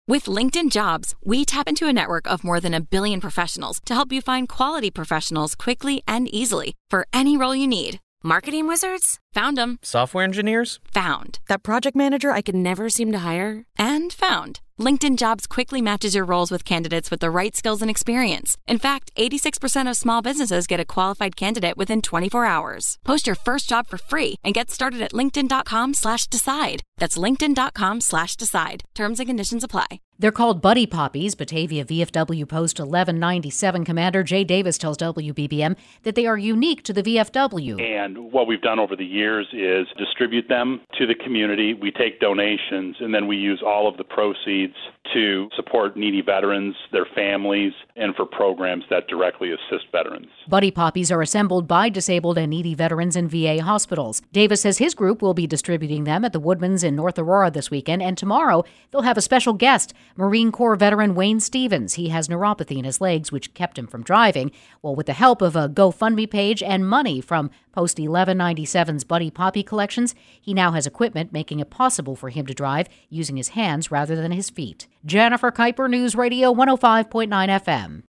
With LinkedIn Jobs, we tap into a network of more than 1 billion professionals to help you find quality professionals quickly and easily for any role you need. Marketing wizards? Found them. Software engineers? Found. That project manager I could never seem to hire? And found. LinkedIn Jobs quickly matches your roles with candidates with the right skills and experience. In fact, 86% of small businesses get a qualified candidate within 24 hours. Post your first job for free and get started at linkedin.com/decide. That's linkedin.com/decide. Terms and conditions apply. They're called Buddy Poppies. Batavia VFW Post 1197 Commander Jay Davis tells WBBM that they are unique to the VFW. And what we've done over the years is distribute them to the community. We take donations, and then we use all of the proceeds to support needy veterans, their families, and for programs that directly assist veterans. Buddy Poppies are assembled by disabled and needy veterans in VA hospitals. Davis says his group will be distributing them at the Woodmans in North Aurora this weekend, and tomorrow they'll have a special guest, Marine Corps veteran Wayne Stevens. He has neuropathy in his legs, which kept him from driving. Well, with the help of a GoFundMe page and money from Post 1197's Buddy Poppy collections, he now has equipment making it possible for him to drive using his hands rather than his feet. Jennifer Kuiper, News Radio 105.9 FM.